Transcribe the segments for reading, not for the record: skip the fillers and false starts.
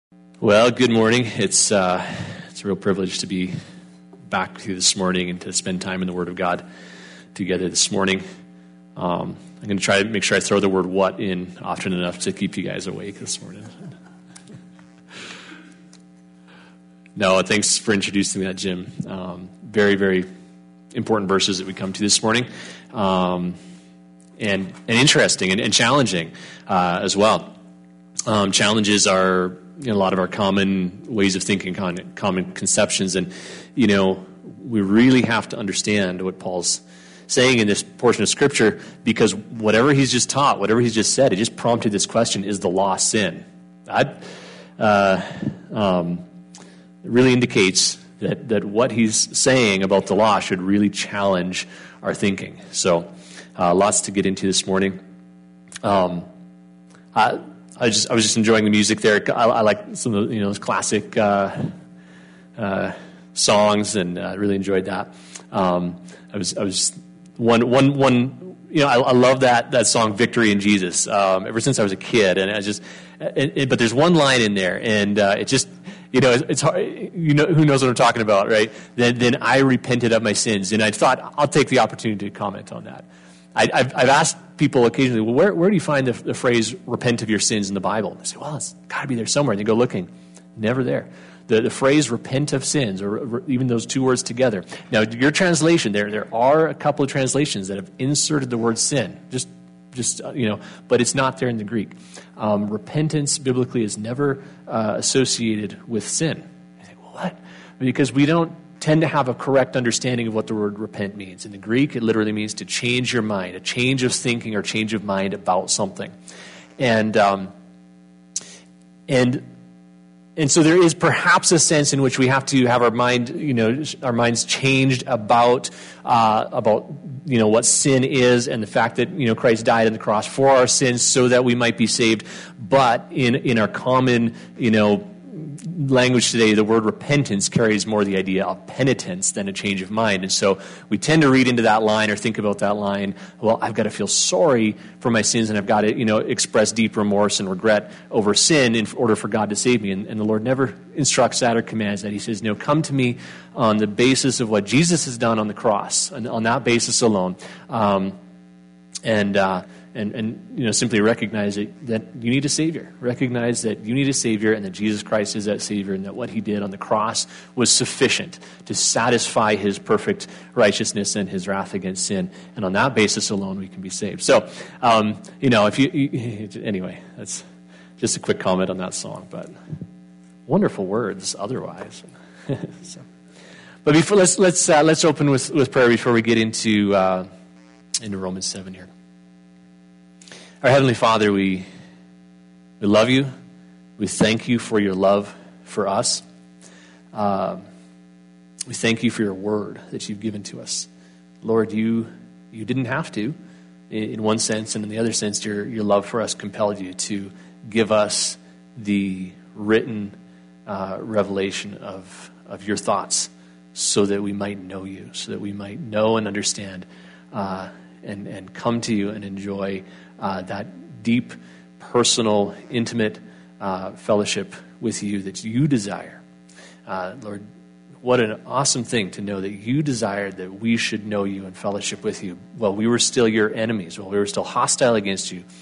Well, good morning. It's a real privilege to be back with you this morning and to spend time in the Word of God together this morning. I'm going to try to make sure I throw the word "what" in often enough to keep you guys awake this morning. No, thanks for introducing that, Jim. Very, very important verses that we come to this morning, and interesting and challenging as well. Challenges are a lot of our common ways of thinking, common conceptions, and we really have to understand what Paul's saying in this portion of Scripture, because whatever he's just taught, whatever he's just said, it just prompted this question: is the law sin? It really indicates that what he's saying about the law should really challenge our thinking. So, lots to get into this morning. I was just enjoying the music there. I like some of those classic songs, and I really enjoyed that. I was one. I love that song "Victory in Jesus" ever since I was a kid, and but there's one line in there, and it just it's hard. Who knows what I'm talking about, right? Then I repented of my sins, and I thought I'll take the opportunity to comment on that. I've asked people occasionally, well, where do you find the phrase "repent of your sins" in the Bible? And they say, well, it's got to be there somewhere. And they go looking, never there. The phrase "repent of sins," or even those two words together. Now, your translation, there are a couple of translations that have inserted the word "sin," but it's not there in the Greek. Repentance biblically is never associated with sin. I think, well, what? Because we don't tend to have a correct understanding of what the word repent means. In the Greek, it literally means to change your mind, a change of thinking or change of mind about something. And so there is perhaps a sense in which we have to have our minds changed about what sin is, and the fact that Christ died on the cross for our sins so that we might be saved. But in our common language today, the word repentance carries more the idea of penitence than a change of mind. And so we tend to read into that line or think about that line, well, I've got to feel sorry for my sins, and I've got to express deep remorse and regret over sin in order for God to save me. And the Lord never instructs that or commands that. He says, no, come to me on the basis of what Jesus has done on the cross, and on that basis alone. And simply recognize that you need a Savior. Recognize that you need a Savior, and that Jesus Christ is that Savior, and that what He did on the cross was sufficient to satisfy His perfect righteousness and His wrath against sin. And on that basis alone, we can be saved. So, anyway, that's just a quick comment on that song. But wonderful words otherwise. But before let's open with prayer before we get into Romans 7 here. Our Heavenly Father, we love you. We thank you for your love for us. We thank you for your word that you've given to us. Lord, you didn't have to, in one sense, and in the other sense, your love for us compelled you to give us the written revelation of your thoughts, so that we might know you, so that we might know and understand and come to you and enjoy that deep, personal, intimate fellowship with you that you desire. Lord, what an awesome thing to know that you desired that we should know you and fellowship with you while we were still your enemies, while we were still hostile against you.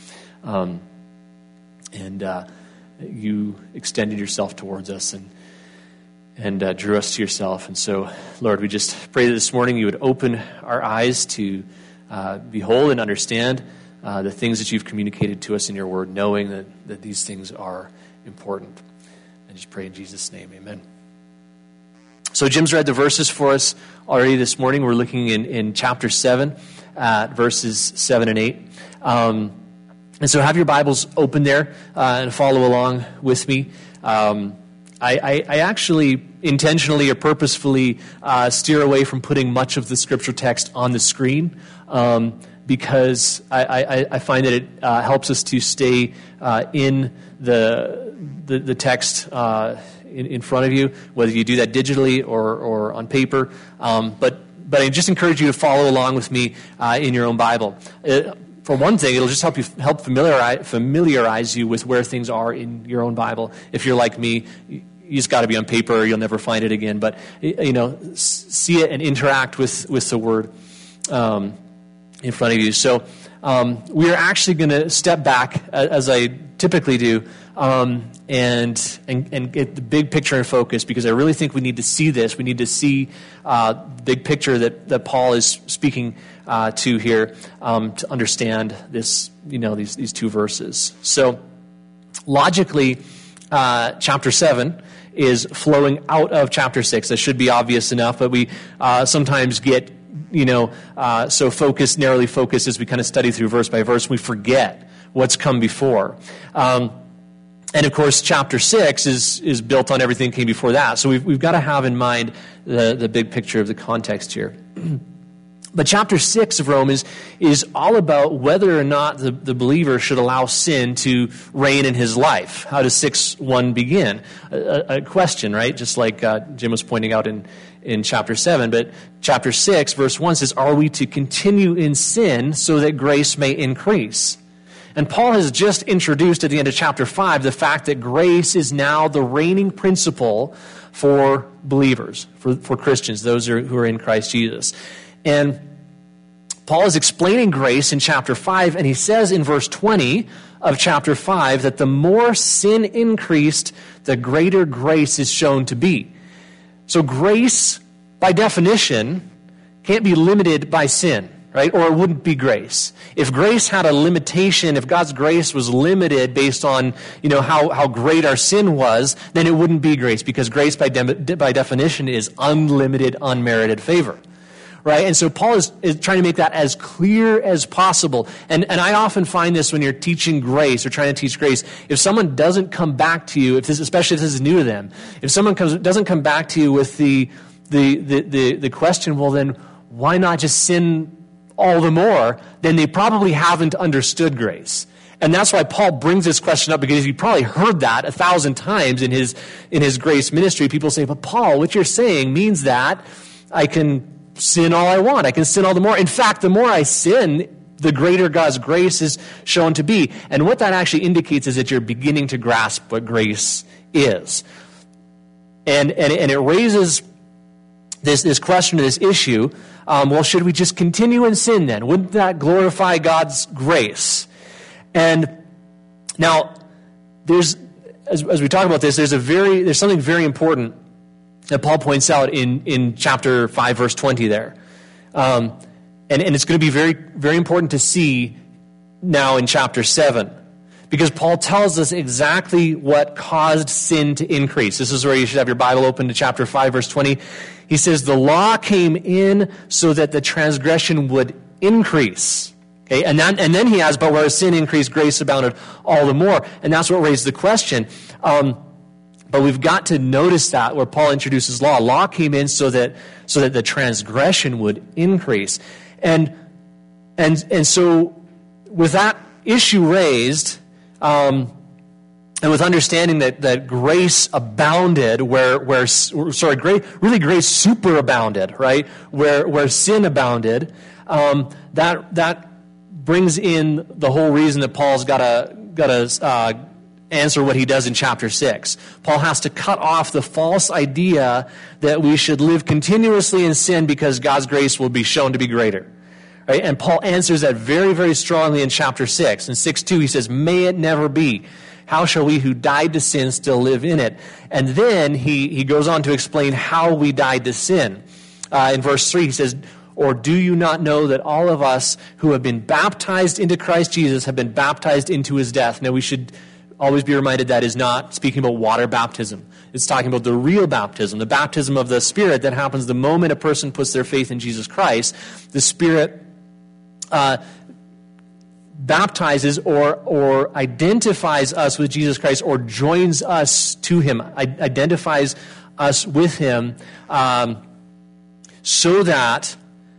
And you extended yourself towards us and drew us to yourself. And so, Lord, we just pray that this morning you would open our eyes to behold and understand the things that you've communicated to us in your word, knowing that these things are important. I just pray in Jesus' name, amen. So Jim's read the verses for us already this morning. We're looking in chapter 7 at verses 7 and 8. And so have your Bibles open there and follow along with me. I actually intentionally or purposefully steer away from putting much of the scripture text on the screen because I find that it helps us to stay in the text in front of you, whether you do that digitally or on paper. But I just encourage you to follow along with me in your own Bible. For one thing, it'll just help familiarize you with where things are in your own Bible. If you're like me, you just got to be on paper or you'll never find it again. But, see it and interact with the Word in front of you. So we are actually going to step back, as I typically do, and get the big picture in focus, because I really think we need to see this. We need to see the big picture that Paul is speaking to here to understand this. These two verses. So logically, chapter 7 is flowing out of chapter 6. That should be obvious enough, but we sometimes get so narrowly focused as we kind of study through verse by verse, we forget what's come before. And of course, chapter 6 is built on everything that came before that. So we've got to have in mind the big picture of the context here. But chapter 6 of Romans is all about whether or not the believer should allow sin to reign in his life. How does 6:1 begin? A question, right? Just like Jim was pointing out in chapter 7. But chapter 6, verse 1 says, "Are we to continue in sin so that grace may increase?" And Paul has just introduced at the end of chapter 5 the fact that grace is now the reigning principle for believers, for Christians, those who are in Christ Jesus. And Paul is explaining grace in chapter 5, and he says in verse 20 of chapter 5 that the more sin increased, the greater grace is shown to be. So grace, by definition, can't be limited by sin, right? Or it wouldn't be grace. If grace had a limitation, if God's grace was limited based on, how great our sin was, then it wouldn't be grace, because grace by definition is unlimited, unmerited favor. Right? And so Paul is trying to make that as clear as possible. And I often find this when you're teaching grace or trying to teach grace. If someone doesn't come back to you, especially if this is new to them, if someone doesn't come back to you with the question, well then, why not just sin all the more? Then they probably haven't understood grace. And that's why Paul brings this question up, because you probably heard that 1,000 times in his grace ministry. People say, but Paul, what you're saying means that I can sin all I want. I can sin all the more. In fact, the more I sin, the greater God's grace is shown to be. And what that actually indicates is that you're beginning to grasp what grace is. And it raises this question, this issue. Well, should we just continue in sin then? Wouldn't that glorify God's grace? And now, as we talk about this, there's something very important that Paul points out in chapter 5, verse 20 there. And it's going to be very, very important to see now in chapter 7. Because Paul tells us exactly what caused sin to increase. This is where you should have your Bible open to chapter 5, verse 20. He says, the law came in so that the transgression would increase. Okay, and then he adds, but where sin increased, grace abounded all the more. And that's what raised the question. But we've got to notice that where Paul introduces law. Law came in so that the transgression would increase. And so with that issue raised, and with understanding that grace abounded grace superabounded, right? Where sin abounded, that brings in the whole reason that Paul's got to answer what he does in chapter 6. Paul has to cut off the false idea that we should live continuously in sin because God's grace will be shown to be greater. Right? And Paul answers that very, very strongly in chapter 6. In 6:2 he says, may it never be. How shall we who died to sin still live in it? And then he goes on to explain how we died to sin. In verse 3 he says, or do you not know that all of us who have been baptized into Christ Jesus have been baptized into his death? Now we should always be reminded that is not speaking about water baptism. It's talking about the real baptism, the baptism of the Spirit that happens the moment a person puts their faith in Jesus Christ. The Spirit baptizes or identifies us with Jesus Christ, or joins us to him, identifies us with him, so that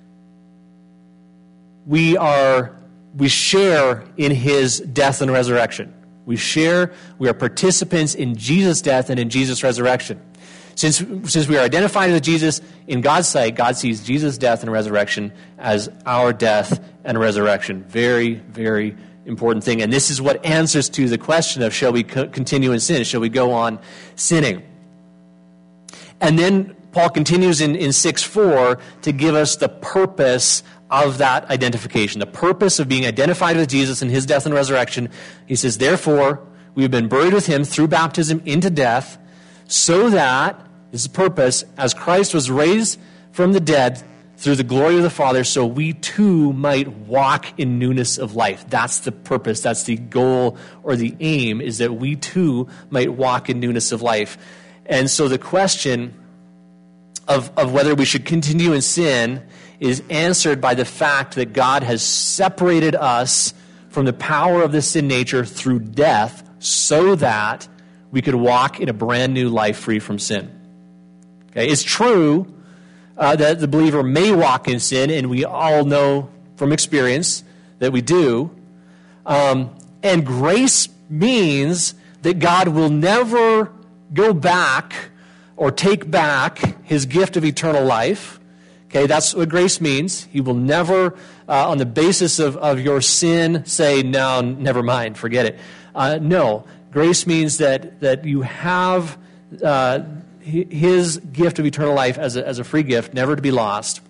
we share in his death and resurrection. We are participants in Jesus' death and in Jesus' resurrection. Since we are identified with Jesus, in God's sight, God sees Jesus' death and resurrection as our death and resurrection. Very, very important thing. And this is what answers to the question of, shall we continue in sin? Shall we go on sinning? And then Paul continues in 6:4 to give us the purpose of that identification, the purpose of being identified with Jesus and his death and resurrection. He says, therefore, we have been buried with him through baptism into death, so that, this is the purpose, as Christ was raised from the dead through the glory of the Father, so we too might walk in newness of life. That's the purpose, that's the goal or the aim, is that we too might walk in newness of life. And so the question of whether we should continue in sin is answered by the fact that God has separated us from the power of the sin nature through death so that we could walk in a brand new life free from sin. Okay, it's true that the believer may walk in sin, and we all know from experience that we do. And grace means that God will never go back or take back his gift of eternal life. Okay, that's what grace means. He will never, on the basis of your sin, say, no, never mind, forget it. No, grace means that you have his gift of eternal life as a free gift, never to be lost,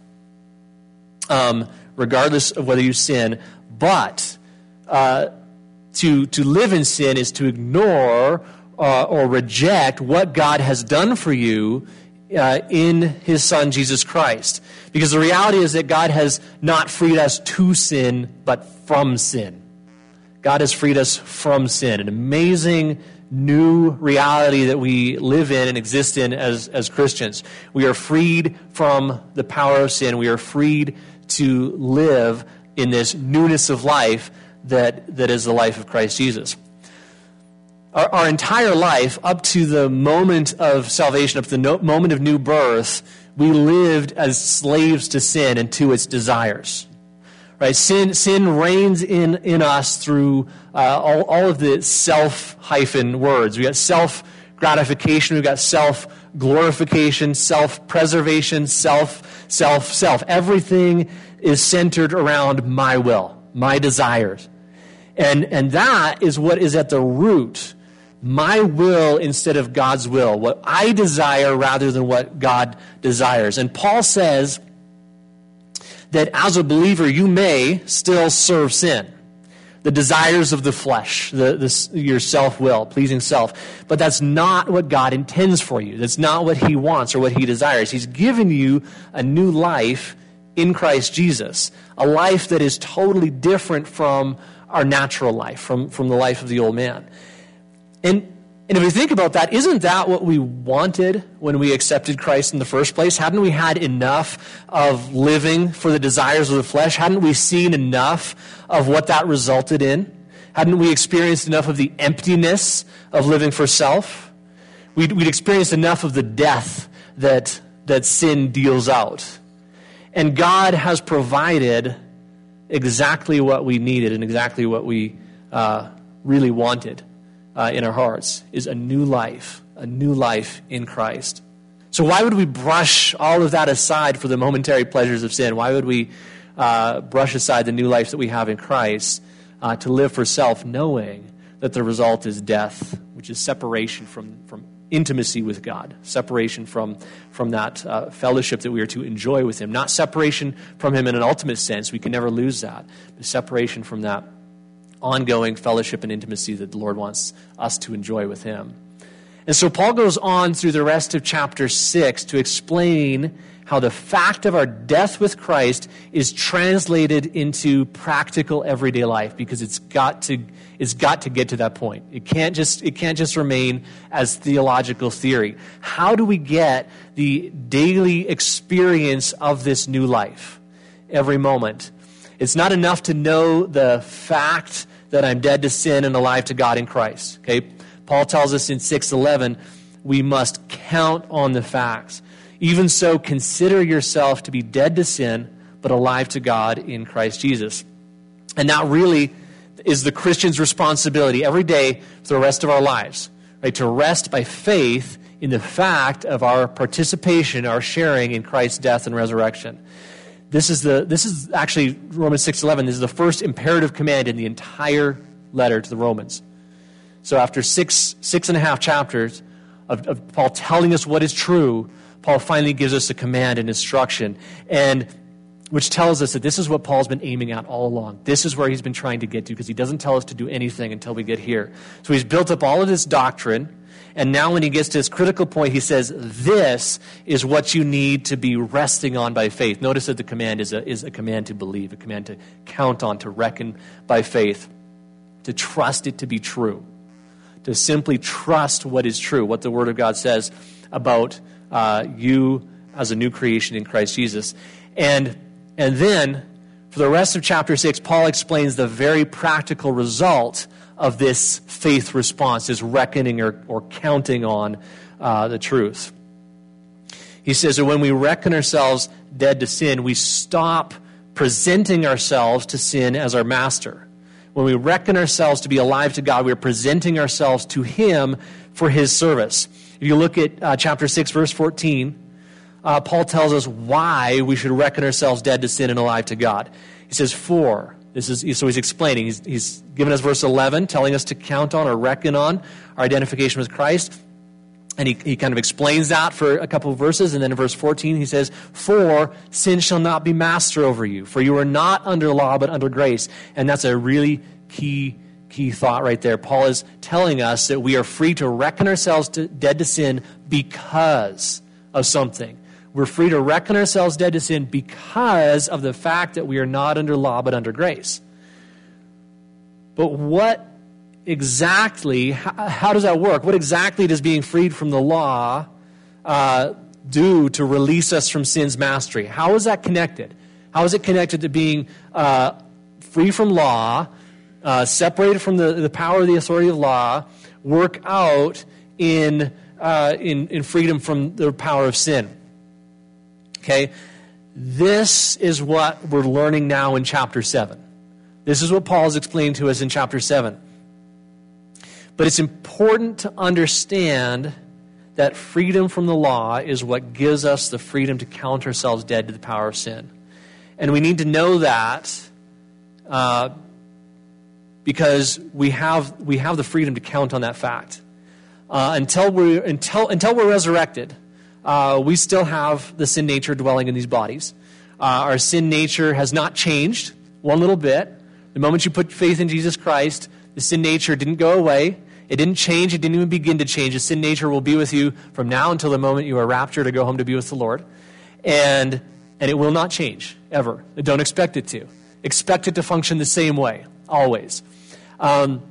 regardless of whether you sin. But to live in sin is to ignore or reject what God has done for you in his Son, Jesus Christ. Because the reality is that God has not freed us to sin, but from sin. God has freed us from sin. An amazing new reality that we live in and exist in as Christians. We are freed from the power of sin. We are freed to live in this newness of life that is the life of Christ Jesus. Our entire life, up to the moment of salvation, up to the moment of new birth, we lived as slaves to sin and to its desires. Right? Sin reigns in us through all of the self-words. We got self-gratification, we got self-glorification, self-preservation, self. Everything is centered around my will, my desires. And that is what is at the root. My will instead of God's will. What I desire rather than what God desires. And Paul says that as a believer, you may still serve sin. The desires of the flesh, your self-will, pleasing self. But that's not what God intends for you. That's not what he wants or what he desires. He's given you a new life in Christ Jesus. A life that is totally different from our natural life, from the life of the old man. And if we think about that, isn't that what we wanted when we accepted Christ in the first place? Hadn't we had enough of living for the desires of the flesh? Hadn't we seen enough of what that resulted in? Hadn't we experienced enough of the emptiness of living for self? We'd experienced enough of the death that sin deals out. And God has provided exactly what we needed and exactly what we really wanted. In our hearts is a new life in Christ. So why would we brush all of that aside for the momentary pleasures of sin? Why would we brush aside the new life that we have in Christ to live for self, knowing that the result is death, which is separation from intimacy with God, separation from that fellowship that we are to enjoy with him, not separation from him in an ultimate sense. We can never lose that, but separation from that ongoing fellowship and intimacy that the Lord wants us to enjoy with him. And so Paul goes on through the rest of chapter 6 to explain how the fact of our death with Christ is translated into practical everyday life, because it's got to get to that point. It can't just remain as theological theory. How do we get the daily experience of this new life every moment? It's not enough to know the fact that I'm dead to sin and alive to God in Christ. Okay? Paul tells us in 6:11, we must count on the facts. Even so, consider yourself to be dead to sin, but alive to God in Christ Jesus. And that really is the Christian's responsibility every day for the rest of our lives. Right? To rest by faith in the fact of our participation, our sharing in Christ's death and resurrection. This is actually Romans 6:11. This is the first imperative command in the entire letter to the Romans. So after six and a half chapters of Paul telling us what is true, Paul finally gives us a command and instruction, and which tells us that this is what Paul's been aiming at all along. This is where he's been trying to get to, because he doesn't tell us to do anything until we get here. So he's built up all of this doctrine, and now when he gets to his critical point, he says, this is what you need to be resting on by faith. Notice that the command is a command to believe, a command to count on, to reckon by faith, to trust it to be true, to simply trust what is true, what the Word of God says about you as a new creation in Christ Jesus. And then, for the rest of chapter 6, Paul explains the very practical result of this faith response, this reckoning or counting on the truth. He says that when we reckon ourselves dead to sin, we stop presenting ourselves to sin as our master. When we reckon ourselves to be alive to God, we are presenting ourselves to Him for His service. If you look at chapter 6, verse 14, Paul tells us why we should reckon ourselves dead to sin and alive to God. He says, so he's explaining. He's given us verse 11, telling us to count on or reckon on our identification with Christ. And he kind of explains that for a couple of verses. And then in verse 14, he says, for sin shall not be master over you, for you are not under law but under grace. And that's a really key thought right there. Paul is telling us that we are free to reckon ourselves dead to sin because of something. We're free to reckon ourselves dead to sin because of the fact that we are not under law but under grace. But what exactly, how does that work? What exactly does being freed from the law do to release us from sin's mastery? How is that connected? How is it connected to being free from law, separated from the power of the authority of law, work out in freedom from the power of sin? Okay, this is what we're learning now in chapter 7. This is what Paul is explaining to us in chapter 7. But it's important to understand that freedom from the law is what gives us the freedom to count ourselves dead to the power of sin. And we need to know that because we have the freedom to count on that fact. Until we're resurrected, we still have the sin nature dwelling in these bodies. Our sin nature has not changed one little bit. The moment you put faith in Jesus Christ, the sin nature didn't go away. It didn't change. It didn't even begin to change. The sin nature will be with you from now until the moment you are raptured to go home to be with the Lord. And it will not change, ever. Don't expect it to. Expect it to function the same way, always. And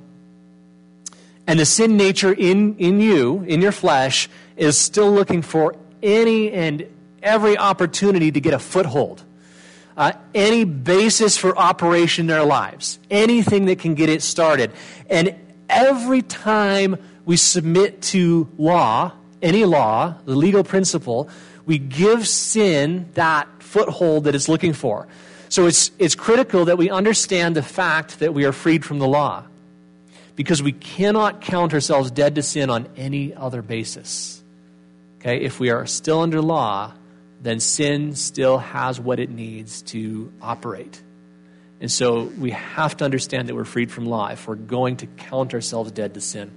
the sin nature in you, in your flesh, is still looking for any and every opportunity to get a foothold. Any basis for operation in their lives. Anything that can get it started. And every time we submit to law, any law, the legal principle, we give sin that foothold that it's looking for. So it's critical that we understand the fact that we are freed from the law, because we cannot count ourselves dead to sin on any other basis. Okay, if we are still under law, then sin still has what it needs to operate. And so we have to understand that we're freed from law if we're going to count ourselves dead to sin.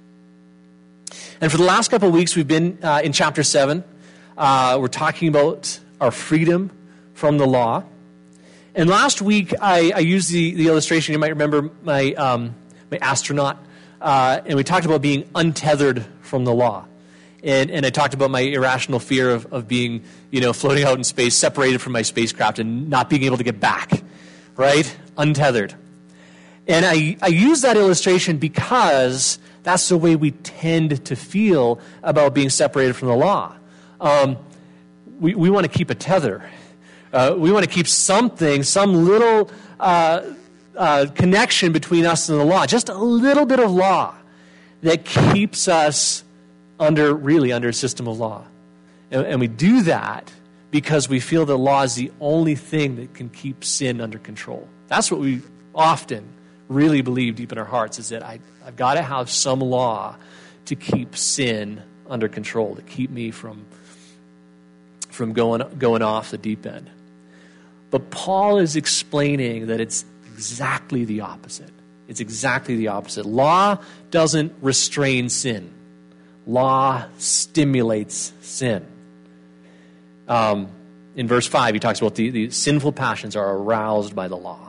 And for the last couple of weeks, we've been in chapter 7. We're talking about our freedom from the law. And last week, I used the illustration. You might remember my astronaut. And we talked about being untethered from the law. And I talked about my irrational fear of being, floating out in space, separated from my spacecraft and not being able to get back. Right? Untethered. And I use that illustration because that's the way we tend to feel about being separated from the law. We want to keep a tether. We want to keep something, some little connection between us and the law. Just a little bit of law that keeps us under a system of law. And we do that because we feel that law is the only thing that can keep sin under control. That's what we often really believe deep in our hearts, is that I've got to have some law to keep sin under control, to keep me from going off the deep end. But Paul is explaining that it's exactly the opposite. It's exactly the opposite. Law doesn't restrain sin. Law stimulates sin. In verse 5, he talks about the sinful passions are aroused by the law.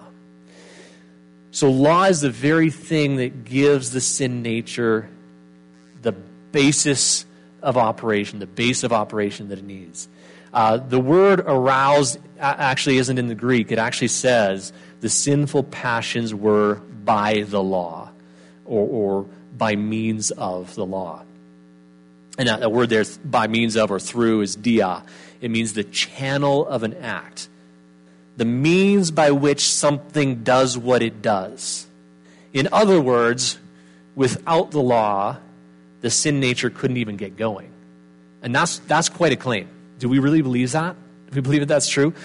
So law is the very thing that gives the sin nature the basis of operation, the base of operation that it needs. The word aroused actually isn't in the Greek. It actually says the sinful passions were by the law or by means of the law. And that word there, by means of or through, is dia. It means the channel of an act. The means by which something does what it does. In other words, without the law, the sin nature couldn't even get going. And that's quite a claim. Do we really believe that? Do we believe that that's true?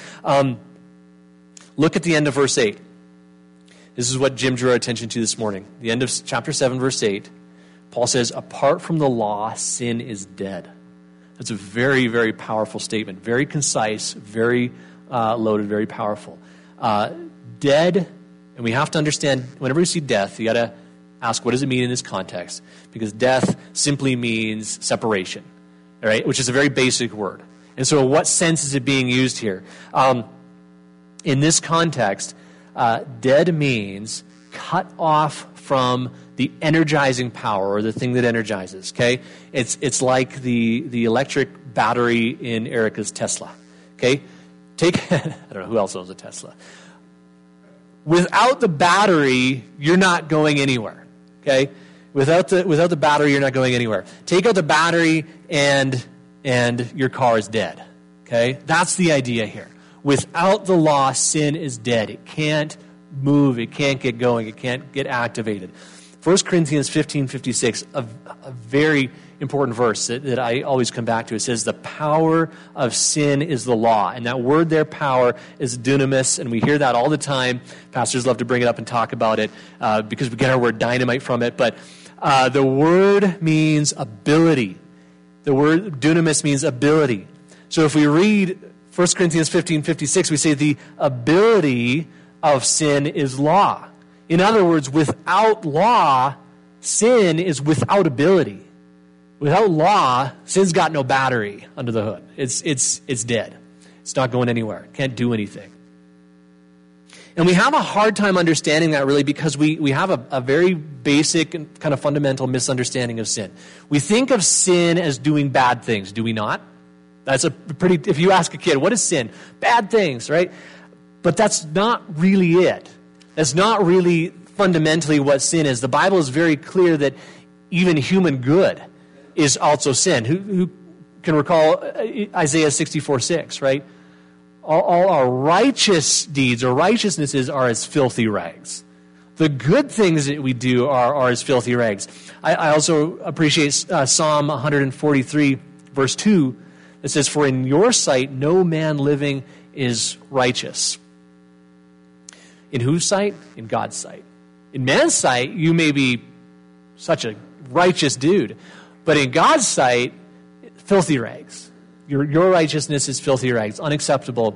Look at the end of verse 8. This is what Jim drew our attention to this morning. The end of chapter 7, verse 8. Paul says, apart from the law, sin is dead. That's a very, very powerful statement. Very concise, very loaded, very powerful. Dead, and we have to understand, whenever you see death, you got to ask, what does it mean in this context? Because death simply means separation, all right? Which is a very basic word. And so what sense is it being used here? In this context, dead means cut off from the energizing power, or the thing that energizes, okay? It's like the electric battery in Erica's Tesla, okay? I don't know who else owns a Tesla. Without the battery, you're not going anywhere, okay? Without the battery, you're not going anywhere. Take out the battery and your car is dead, okay? That's the idea here. Without the law, sin is dead. It can't move. It can't get going. It can't get activated. 1 Corinthians 15:56, a very important verse that I always come back to. It says, the power of sin is the law. And that word there, power, is dunamis, and we hear that all the time. Pastors love to bring it up and talk about it because we get our word dynamite from it. But the word means ability. The word dunamis means ability. So if we read 1 Corinthians 15:56, we say the ability of sin is law. In other words, without law, sin is without ability. Without law, sin's got no battery under the hood. It's dead. It's not going anywhere. Can't do anything. And we have a hard time understanding that really because we have a very basic and kind of fundamental misunderstanding of sin. We think of sin as doing bad things, do we not? That's if you ask a kid, what is sin? Bad things, right? But that's not really it. That's not really fundamentally what sin is. The Bible is very clear that even human good is also sin. Who can recall Isaiah 64:6, right? All our righteous deeds or righteousnesses are as filthy rags. The good things that we do are as filthy rags. I also appreciate Psalm 143, verse 2, that says, for in your sight no man living is righteous. In whose sight? In God's sight. In man's sight, you may be such a righteous dude. But in God's sight, filthy rags. Your righteousness is filthy rags, unacceptable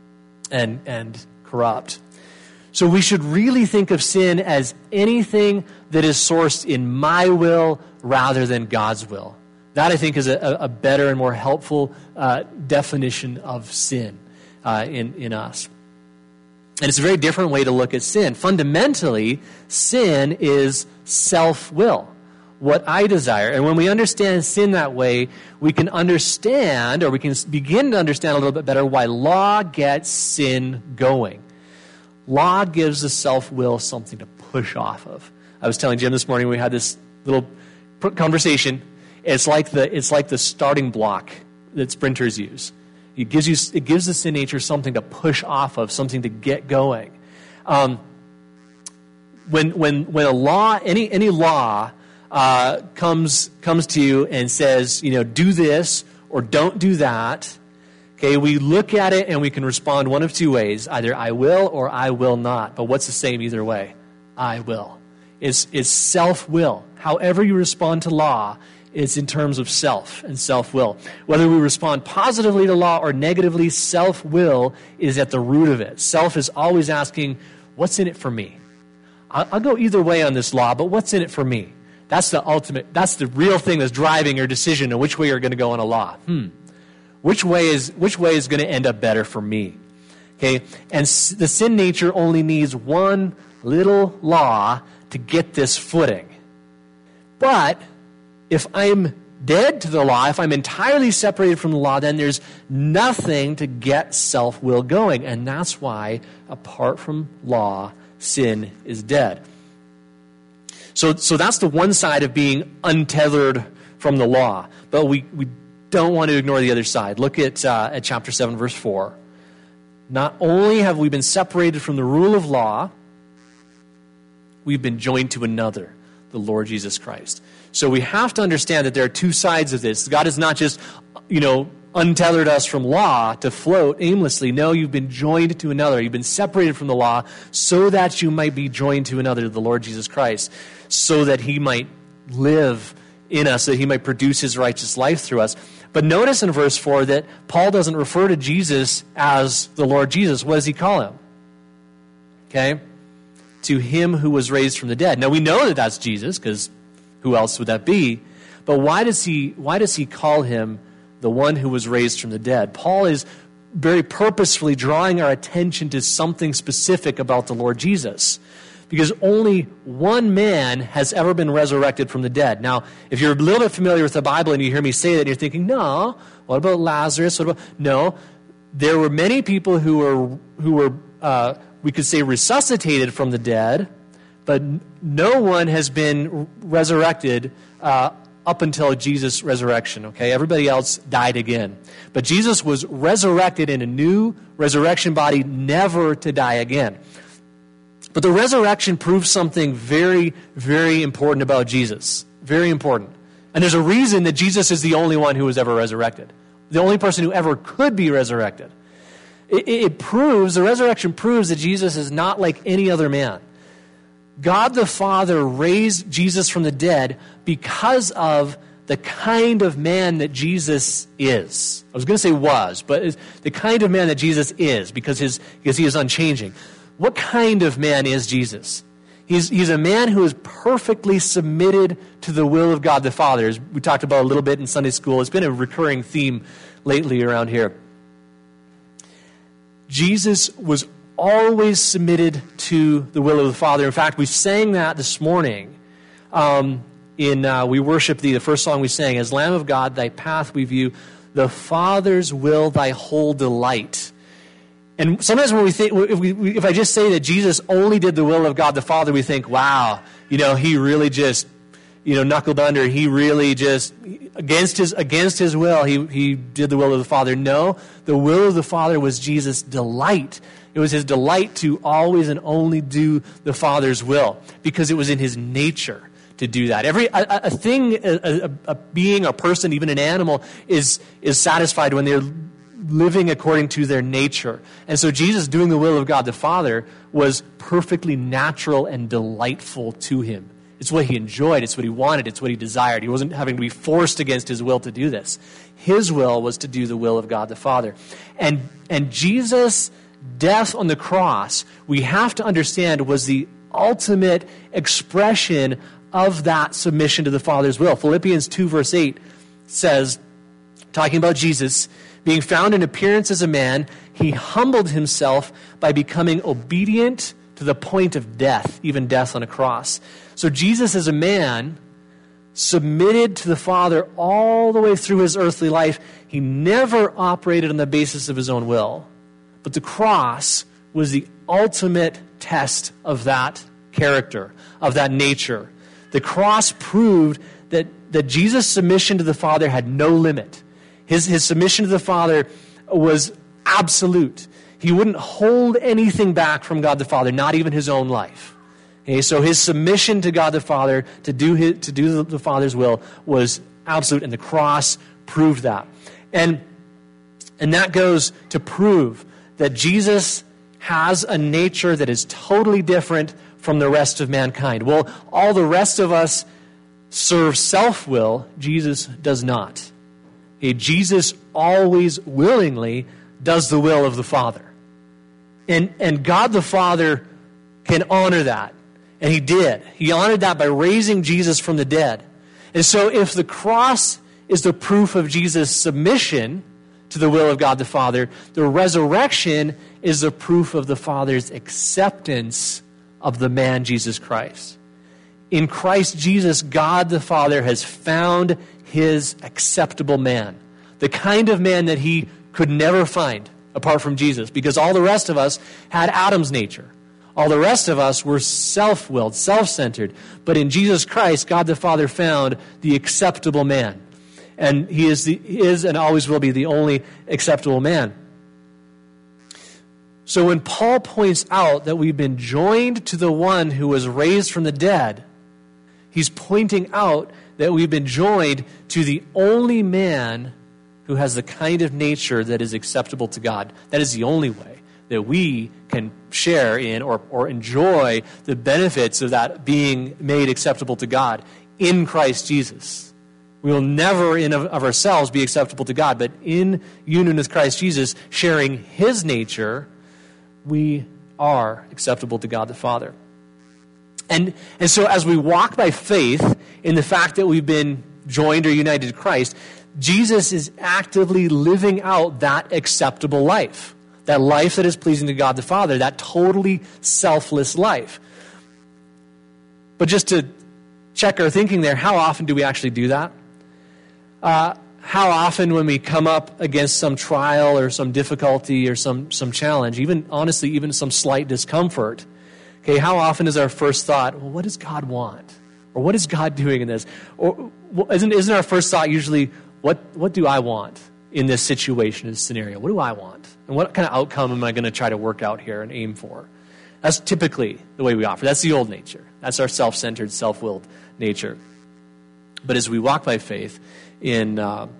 and corrupt. So we should really think of sin as anything that is sourced in my will rather than God's will. That, I think, is a better and more helpful definition of sin in us. And it's a very different way to look at sin. Fundamentally, sin is self-will, what I desire. And when we understand sin that way, we can understand, or we can begin to understand a little bit better why law gets sin going. Law gives the self-will something to push off of. I was telling Jim this morning, we had this little conversation. It's like the starting block that sprinters use. It gives the sin nature something to push off of, something to get going. When a law, any law comes to you and says, do this or don't do that, okay, we look at it and we can respond one of two ways. Either I will or I will not. But what's the same either way? I will. It's self-will. However you respond to law it's in terms of self and self-will. Whether we respond positively to law or negatively, self-will is at the root of it. Self is always asking, what's in it for me? I'll go either way on this law, but what's in it for me? That's the real thing that's driving your decision on which way you're going to go on a law. Which way is going to end up better for me? Okay, and the sin nature only needs one little law to get this footing. But if I'm dead to the law, if I'm entirely separated from the law, then there's nothing to get self-will going. And that's why, apart from law, sin is dead. So that's the one side of being untethered from the law. But we don't want to ignore the other side. Look at chapter 7, verse 4. Not only have we been separated from the rule of law, we've been joined to another, the Lord Jesus Christ. So we have to understand that there are two sides of this. God has not just, untethered us from law to float aimlessly. No, you've been joined to another. You've been separated from the law so that you might be joined to another, the Lord Jesus Christ, so that he might live in us, so that he might produce his righteous life through us. But notice in verse 4 that Paul doesn't refer to Jesus as the Lord Jesus. What does he call him? Okay? To him who was raised from the dead. Now we know that that's Jesus, because who else would that be? But why does he call him the one who was raised from the dead? Paul is very purposefully drawing our attention to something specific about the Lord Jesus. Because only one man has ever been resurrected from the dead. Now, if you're a little bit familiar with the Bible and you hear me say that, and you're thinking, no, what about Lazarus? No, there were many people who were we could say resuscitated from the dead, but no one has been resurrected up until Jesus' resurrection. Okay, everybody else died again. But Jesus was resurrected in a new resurrection body, never to die again. But the resurrection proves something very, very important about Jesus. Very important. And there's a reason that Jesus is the only one who was ever resurrected. The only person who ever could be resurrected. The resurrection proves that Jesus is not like any other man. God the Father raised Jesus from the dead because of the kind of man that Jesus is. I was going to say was, but the kind of man that Jesus is, because he is unchanging. What kind of man is Jesus? He's a man who is perfectly submitted to the will of God the Father. As we talked about a little bit in Sunday school. It's been a recurring theme lately around here. Jesus was always submitted to the will of the Father. In fact, we sang that this morning. We worship thee, the first song we sang, as Lamb of God, thy path we view, the Father's will thy whole delight. And sometimes when we think, if I just say that Jesus only did the will of God the Father, we think, wow, he really just, knuckled under. He really just, against his will, he did the will of the Father. No, the will of the Father was Jesus' delight. It was his delight to always and only do the Father's will, because it was in his nature to do that. A thing, a being, a person, even an animal, is satisfied when they're living according to their nature. And so Jesus doing the will of God the Father was perfectly natural and delightful to him. It's what he enjoyed. It's what he wanted. It's what he desired. He wasn't having to be forced against his will to do this. His will was to do the will of God the Father. And Jesus' death on the cross, we have to understand, was the ultimate expression of that submission to the Father's will. Philippians 2 verse 8 says, talking about Jesus, being found in appearance as a man, he humbled himself by becoming obedient to the point of death, even death on a cross. So Jesus as a man submitted to the Father all the way through his earthly life. He never operated on the basis of his own will. But the cross was the ultimate test of that character, of that nature. The cross proved that Jesus' submission to the Father had no limit. His submission to the Father was absolute. He wouldn't hold anything back from God the Father, not even his own life. Okay, so his submission to God the Father to do the Father's will was absolute, and the cross proved that. And that goes to prove that Jesus has a nature that is totally different from the rest of mankind. Well, all the rest of us serve self-will, Jesus does not. Okay, Jesus always willingly does the will of the Father. And God the Father can honor that. And he did. He honored that by raising Jesus from the dead. And so if the cross is the proof of Jesus' submission to the will of God the Father, the resurrection is the proof of the Father's acceptance of the man Jesus Christ. In Christ Jesus, God the Father has found his acceptable man, the kind of man that he could never find apart from Jesus, because all the rest of us had Adam's nature. All the rest of us were self-willed, self-centered. But in Jesus Christ, God the Father found the acceptable man. And he is and always will be the only acceptable man. So when Paul points out that we've been joined to the one who was raised from the dead, he's pointing out that we've been joined to the only man who has the kind of nature that is acceptable to God. That is the only way that we can share in or enjoy the benefits of that being made acceptable to God in Christ Jesus. We will never in of ourselves be acceptable to God, but in union with Christ Jesus, sharing his nature, we are acceptable to God the Father. And so as we walk by faith in the fact that we've been joined or united to Christ, Jesus is actively living out that acceptable life. That life that is pleasing to God the Father, that totally selfless life. But just to check our thinking there, how often do we actually do that? How often when we come up against some trial or some difficulty or some challenge, even honestly, even some slight discomfort, okay, how often is our first thought, well, what does God want? Or what is God doing in this? Or isn't our first thought usually, what do I want in this situation, this scenario? What do I want? And what kind of outcome am I going to try to work out here and aim for? That's typically the way we offer. That's the old nature. That's our self-centered, self-willed nature. But as we walk by faith in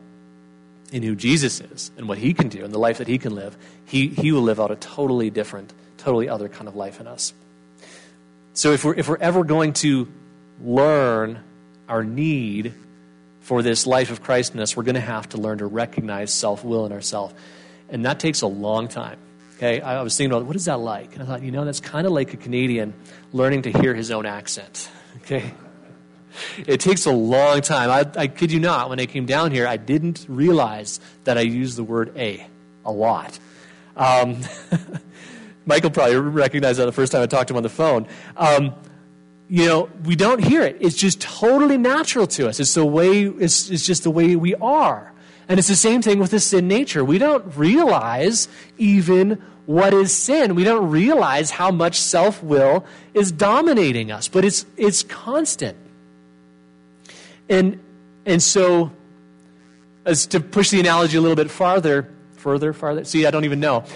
who Jesus is and what he can do and the life that he can live, he will live out a totally different, totally other kind of life in us. So if we're ever going to learn our need for this life of Christ in us, we're going to have to learn to recognize self-will in ourselves. And that takes a long time. Okay, I was thinking about, what is that like? And I thought, that's kind of like a Canadian learning to hear his own accent. Okay? It takes a long time. I kid you not, when I came down here, I didn't realize that I used the word a lot. Michael probably recognized that the first time I talked to him on the phone. We don't hear it. It's just totally natural to us. It's just the way we are. And it's the same thing with the sin nature. We don't realize even what is sin. We don't realize how much self-will is dominating us. But it's constant. And so, as to push the analogy a little bit farther. See, I don't even know.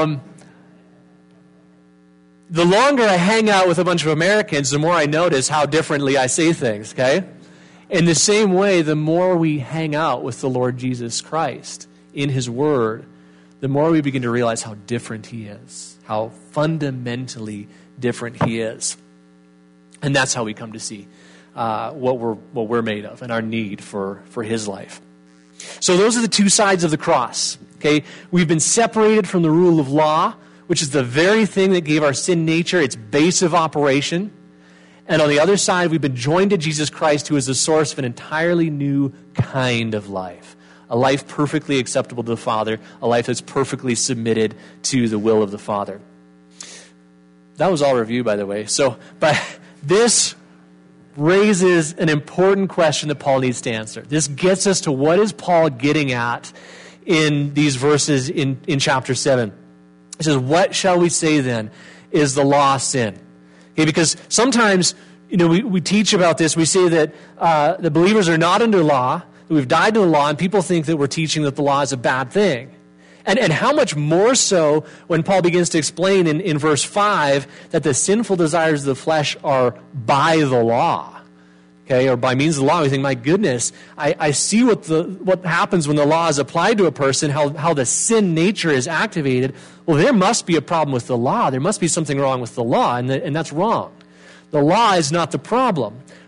The longer I hang out with a bunch of Americans, the more I notice how differently I say things, okay? In the same way, the more we hang out with the Lord Jesus Christ in his word, the more we begin to realize how different he is, how fundamentally different he is. And that's how we come to see what we're made of and our need for his life. So those are the two sides of the cross, okay? We've been separated from the rule of law, which is the very thing that gave our sin nature its base of operation. And on the other side, we've been joined to Jesus Christ, who is the source of an entirely new kind of life. A life perfectly acceptable to the Father. A life that's perfectly submitted to the will of the Father. That was all review, by the way. But this raises an important question that Paul needs to answer. This gets us to what is Paul getting at in these verses in chapter 7. He says, what shall we say then? Is the law sin? Okay, because sometimes, we teach about this. We say that the believers are not under law, that we've died to the law, and people think that we're teaching that the law is a bad thing. And how much more so when Paul begins to explain in verse 5 that the sinful desires of the flesh are by the law. Okay, or by means of the law, we think, my goodness, I see what happens when the law is applied to a person, how the sin nature is activated. Well, there must be a problem with the law. There must be something wrong with the law, and that's wrong. The law is not the problem.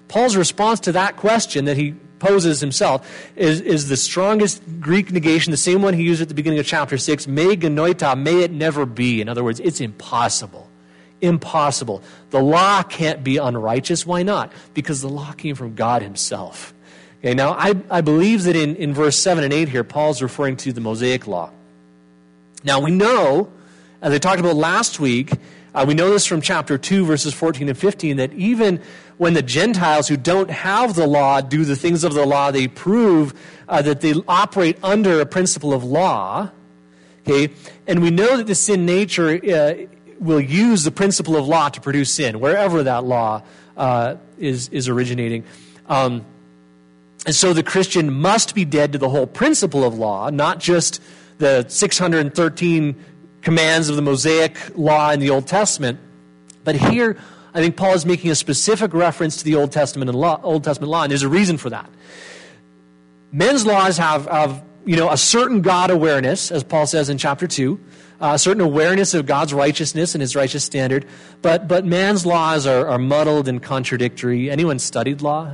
Paul's response to that question that he poses himself is the strongest Greek negation, the same one he used at the beginning of chapter 6, me genoita, may it never be. In other words, it's impossible. Impossible. The law can't be unrighteous. Why not? Because the law came from God himself. Okay, now I believe that in verse 7 and 8 here, Paul's referring to the Mosaic law. Now we know, as I talked about last week, we know this from chapter 2, verses 14 and 15, that even when the Gentiles who don't have the law do the things of the law, they prove that they operate under a principle of law. Okay, and we know that the sin nature will use the principle of law to produce sin, wherever that law is originating. And so the Christian must be dead to the whole principle of law, not just the 613 commands of the Mosaic law in the Old Testament. But here, I think Paul is making a specific reference to the Old Testament law, and there's a reason for that. Men's laws have a certain God awareness, as Paul says in chapter 2, a certain awareness of God's righteousness and his righteous standard. But man's laws are muddled and contradictory. Anyone studied law?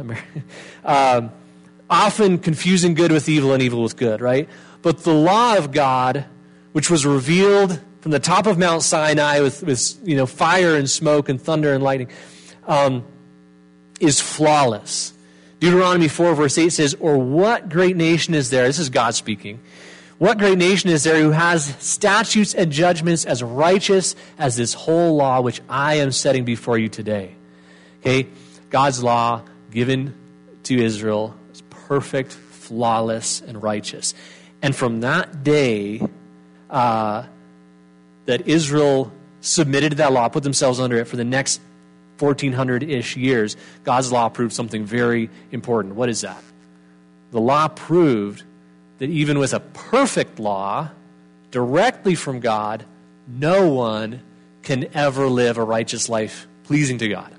Often confusing good with evil and evil with good, right? But the law of God, which was revealed from the top of Mount Sinai with fire and smoke and thunder and lightning, is flawless. Deuteronomy 4 verse 8 says, "Or what great nation is there?" This is God speaking. "What great nation is there who has statutes and judgments as righteous as this whole law which I am setting before you today?" Okay, God's law given to Israel is perfect, flawless, and righteous. And from that day that Israel submitted to that law, put themselves under it for the next 1400-ish years, God's law proved something very important. What is that? The law proved that even with a perfect law, directly from God, no one can ever live a righteous life pleasing to God.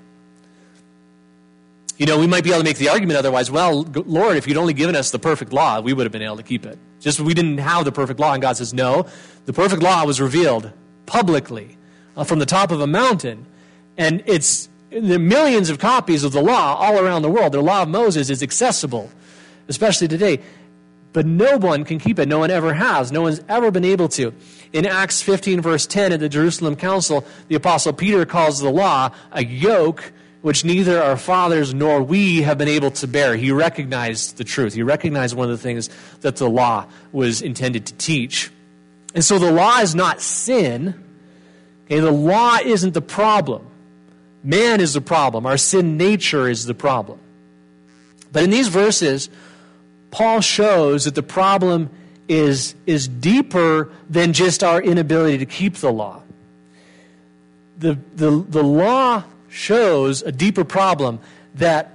We might be able to make the argument otherwise, well, Lord, if you'd only given us the perfect law, we would have been able to keep it. Just we didn't have the perfect law, and God says, no, the perfect law was revealed publicly from the top of a mountain, and there are millions of copies of the law all around the world. The law of Moses is accessible, especially today. But no one can keep it. No one ever has. No one's ever been able to. In Acts 15, verse 10, at the Jerusalem Council, the Apostle Peter calls the law a yoke which neither our fathers nor we have been able to bear. He recognized the truth. He recognized one of the things that the law was intended to teach. And so the law is not sin. Okay, the law isn't the problem. Man is the problem. Our sin nature is the problem. But in these verses, Paul shows that the problem is deeper than just our inability to keep the law. The law shows a deeper problem that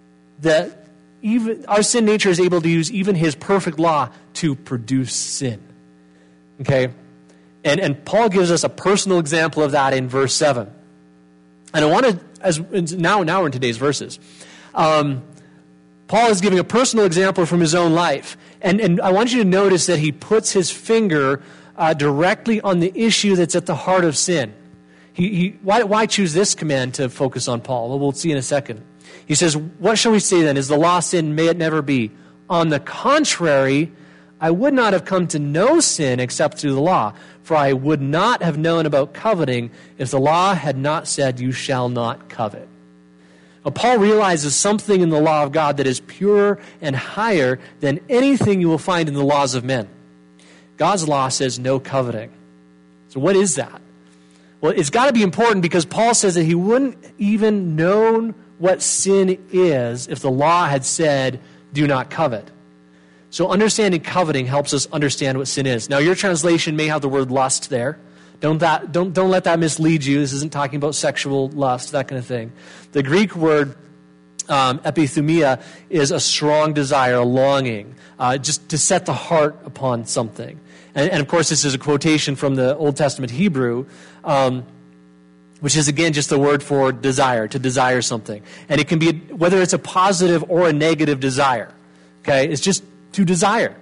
even our sin nature is able to use even his perfect law to produce sin. Okay? And Paul gives us a personal example of that in verse 7. And I want to, now we're in today's verses. Paul is giving a personal example from his own life. And I want you to notice that he puts his finger directly on the issue that's at the heart of sin. Why choose this command to focus on Paul? Well, we'll see in a second. He says, "What shall we say then? Is the law sin? May it never be. On the contrary, I would not have come to know sin except through the law. For I would not have known about coveting if the law had not said, 'You shall not covet.'" Now, Paul realizes something in the law of God that is purer and higher than anything you will find in the laws of men. God's law says no coveting. So what is that? Well, it's got to be important because Paul says that he wouldn't even known what sin is if the law had said, "Do not covet." So understanding coveting helps us understand what sin is. Now, your translation may have the word lust there. Don't let that mislead you. This isn't talking about sexual lust, that kind of thing. The Greek word epithumia is a strong desire, a longing, just to set the heart upon something. And of course, this is a quotation from the Old Testament Hebrew, which is, again, just the word for desire, to desire something. And it can be, whether it's a positive or a negative desire. Okay? It's just to desire.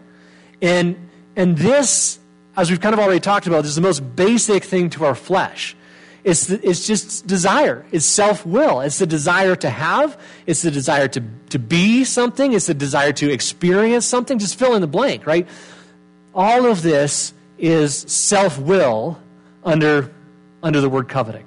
And this, as we've kind of already talked about, is the most basic thing to our flesh. It's just desire. It's self-will. It's the desire to have. It's the desire to be something. It's the desire to experience something. Just fill in the blank, right? All of this is self-will under the word coveting.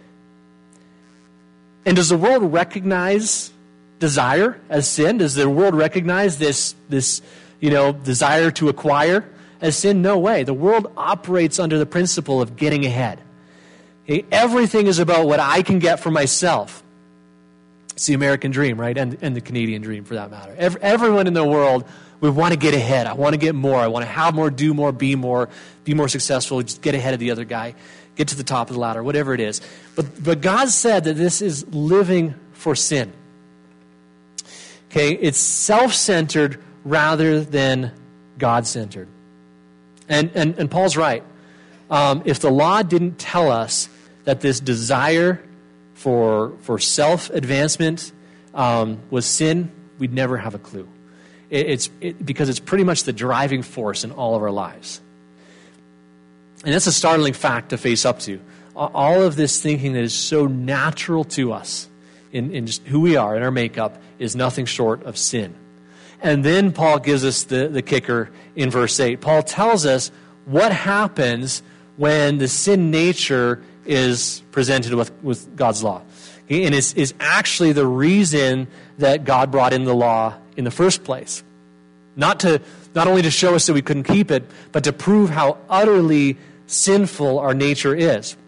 And does the world recognize desire as sin? Does the world recognize this desire to acquire as sin? No way. The world operates under the principle of getting ahead. Okay? Everything is about what I can get for myself. It's the American dream, right? And the Canadian dream, for that matter. Everyone in the world, we want to get ahead. I want to get more. I want to have more, do more, be more successful, just get ahead of the other guy, get to the top of the ladder, whatever it is. But God said that this is living for sin. Okay? It's self-centered rather than God-centered. And Paul's right. If the law didn't tell us that this desire for self-advancement was sin, we'd never have a clue. Because it's pretty much the driving force in all of our lives. And that's a startling fact to face up to. All of this thinking that is so natural to us in just who we are, in our makeup, is nothing short of sin. And then Paul gives us the kicker in verse 8. Paul tells us what happens when the sin nature is presented with God's law. Okay? And is actually the reason that God brought in the law in the first place. Not only to show us that we couldn't keep it, but to prove how utterly sinful our nature is.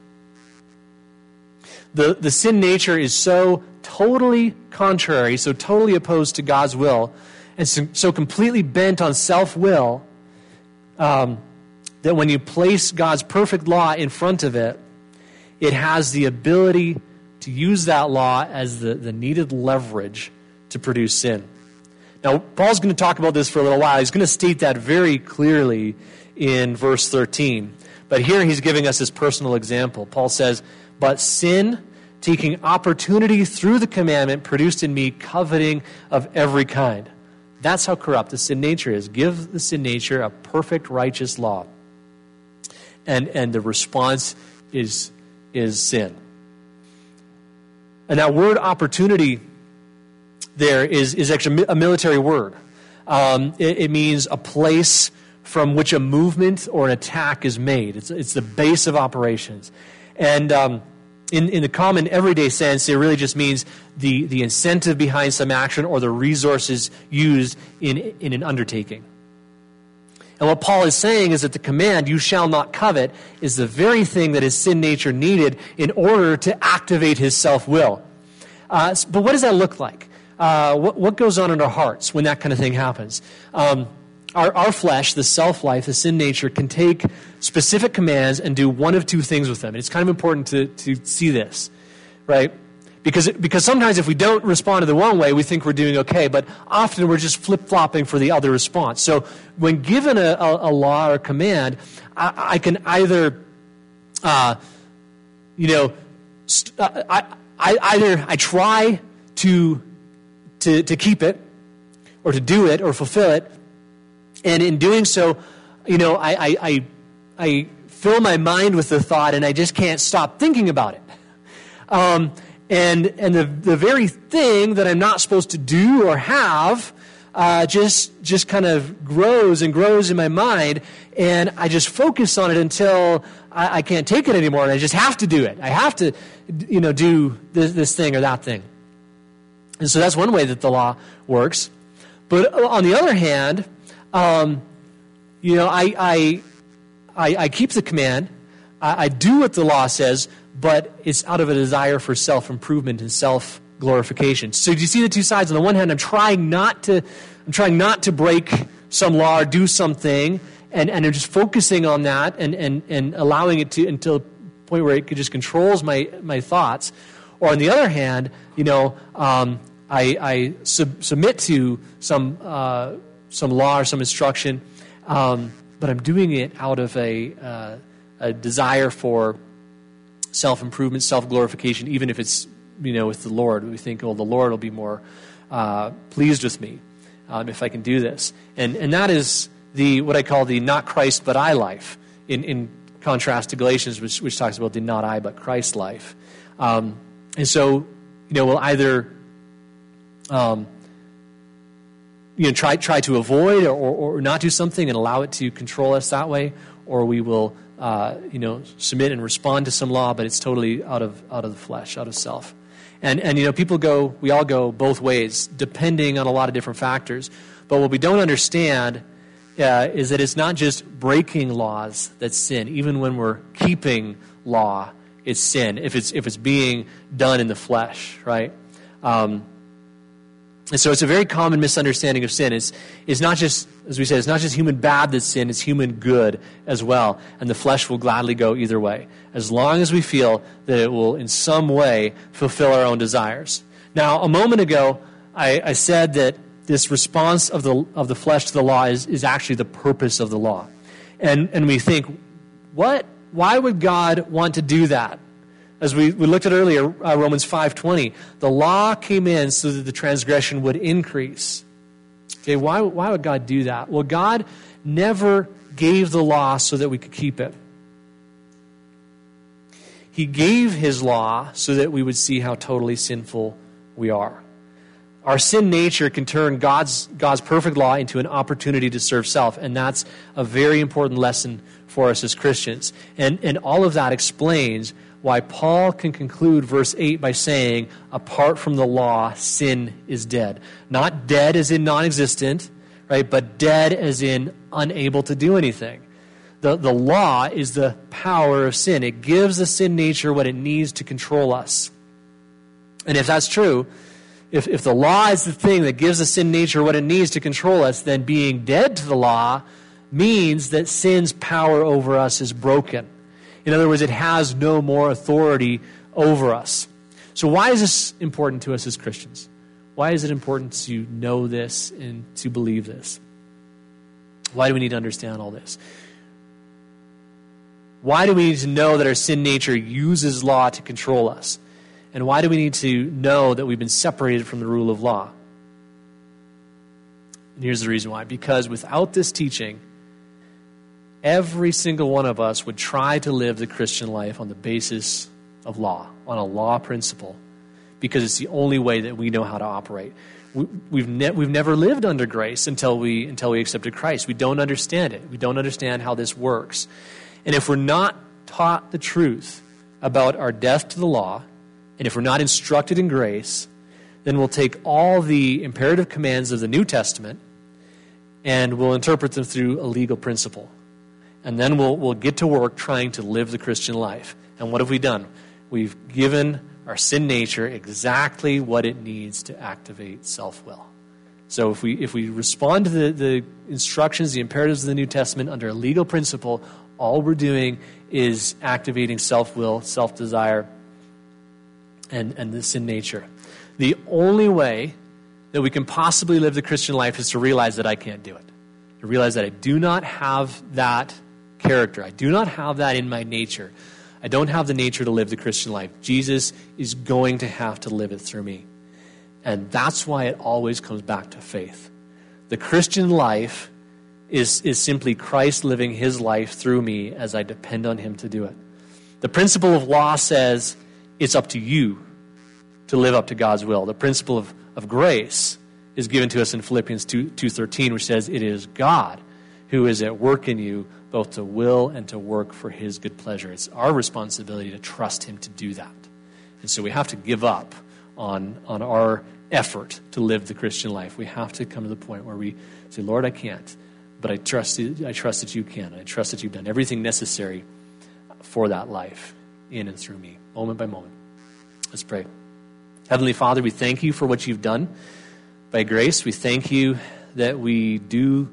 The sin nature is so totally contrary, so totally opposed to God's will, and so completely bent on self-will, that when you place God's perfect law in front of it, it has the ability to use that law as the needed leverage to produce sin. Now, Paul's going to talk about this for a little while. He's going to state that very clearly in verse 13. But here he's giving us his personal example. Paul says, "But sin, taking opportunity through the commandment, produced in me coveting of every kind." That's how corrupt the sin nature is. Give the sin nature a perfect, righteous law. And the response is sin. And that word opportunity there is actually a military word. It means a place from which a movement or an attack is made. It's the base of operations. And in the common everyday sense, it really just means the incentive behind some action or the resources used in an undertaking. And what Paul is saying is that the command, "you shall not covet," is the very thing that his sin nature needed in order to activate his self-will. But what does that look like? What goes on in our hearts when that kind of thing happens? Our flesh, the self-life, the sin nature, can take specific commands and do one of two things with them. And it's kind of important to see this, right? Because sometimes if we don't respond to the one way, we think we're doing okay, but often we're just flip-flopping for the other response. So when given a law or a command, I can either, I try to keep it, or to do it, or fulfill it, and in doing so, I fill my mind with the thought, and I just can't stop thinking about it. And the very thing that I'm not supposed to do or have just kind of grows and grows in my mind, and I just focus on it until I can't take it anymore, and I just have to do it. I have to, do this thing or that thing. And so that's one way that the law works. But on the other hand, I keep the command. I do what the law says, but it's out of a desire for self-improvement and self-glorification. So do you see the two sides? On the one hand, I'm trying not to break some law or do something, and I'm just focusing on that and allowing it to until a point where it just controls my thoughts. Or on the other hand, I submit to some law or some instruction, but I'm doing it out of a desire for self-improvement, self-glorification, even if it's, with the Lord. We think, the Lord will be more pleased with me if I can do this. And that is what I call the not Christ but I life in contrast to Galatians, which talks about the not I, but Christ life. And so, we'll either try to avoid or not do something and allow it to control us that way, or we will submit and respond to some law, but it's totally out of the flesh, out of self. And we all go both ways, depending on a lot of different factors. But what we don't understand is that it's not just breaking laws that's sin. Even when we're keeping law, it's sin if it's being done in the flesh, right? And so it's a very common misunderstanding of sin. It's not just, as we said, it's not just human bad that's sin, it's human good as well. And the flesh will gladly go either way, as long as we feel that it will in some way fulfill our own desires. Now, a moment ago, I said that this response of the flesh to the law is actually the purpose of the law. And we think, why would God want to do that? As we looked at earlier, Romans 5:20, the law came in so that the transgression would increase. Okay, why would God do that? Well, God never gave the law so that we could keep it. He gave his law so that we would see how totally sinful we are. Our sin nature can turn God's perfect law into an opportunity to serve self, and that's a very important lesson for us as Christians. And all of that explains why Paul can conclude verse 8 by saying, apart from the law, sin is dead. Not dead as in non-existent, right? But dead as in unable to do anything. The law is the power of sin. It gives the sin nature what it needs to control us. And if that's true, if the law is the thing that gives the sin nature what it needs to control us, then being dead to the law means that sin's power over us is broken. In other words, it has no more authority over us. So why is this important to us as Christians? Why is it important to know this and to believe this? Why do we need to understand all this? Why do we need to know that our sin nature uses law to control us? And why do we need to know that we've been separated from the rule of law? And here's the reason why. Because without this teaching, every single one of us would try to live the Christian life on the basis of law, on a law principle, because it's the only way that we know how to operate. We've never lived under grace until we accepted Christ. We don't understand it. We don't understand how this works. And if we're not taught the truth about our death to the law, and if we're not instructed in grace, then we'll take all the imperative commands of the New Testament and we'll interpret them through a legal principle. And then we'll get to work trying to live the Christian life. And what have we done? We've given our sin nature exactly what it needs to activate self-will. So if we respond to the instructions, the imperatives of the New Testament under a legal principle, all we're doing is activating self-will, self-desire, and the sin nature. The only way that we can possibly live the Christian life is to realize that I can't do it. To realize that I do not have that character. I do not have that in my nature. I don't have the nature to live the Christian life. Jesus is going to have to live it through me. And that's why it always comes back to faith. The Christian life is simply Christ living his life through me as I depend on him to do it. The principle of law says it's up to you to live up to God's will. The principle of grace is given to us in Philippians 2:13, which says it is God who is at work in you both to will and to work for his good pleasure. It's our responsibility to trust him to do that. And so we have to give up on our effort to live the Christian life. We have to come to the point where we say, Lord, I can't, but I trust that you can. I trust that you've done everything necessary for that life in and through me, moment by moment. Let's pray. Heavenly Father, we thank you for what you've done by grace. We thank you that we do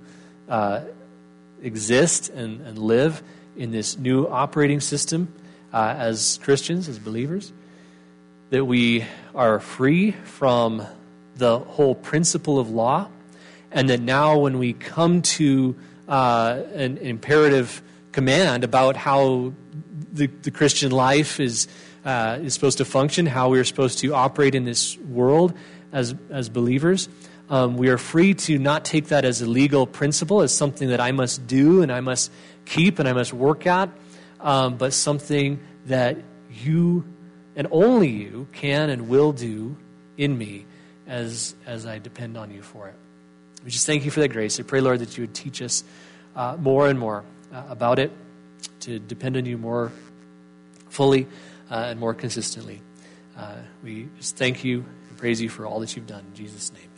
exist and live in this new operating system as Christians, as believers, that we are free from the whole principle of law, and that now when we come to an imperative command about how the Christian life is supposed to function, how we are supposed to operate in this world as believers, we are free to not take that as a legal principle, as something that I must do and I must keep and I must work at, but something that you and only you can and will do in me as I depend on you for it. We just thank you for that grace. I pray, Lord, that you would teach us more and more about it, to depend on you more fully and more consistently. We just thank you and praise you for all that you've done. In Jesus' name.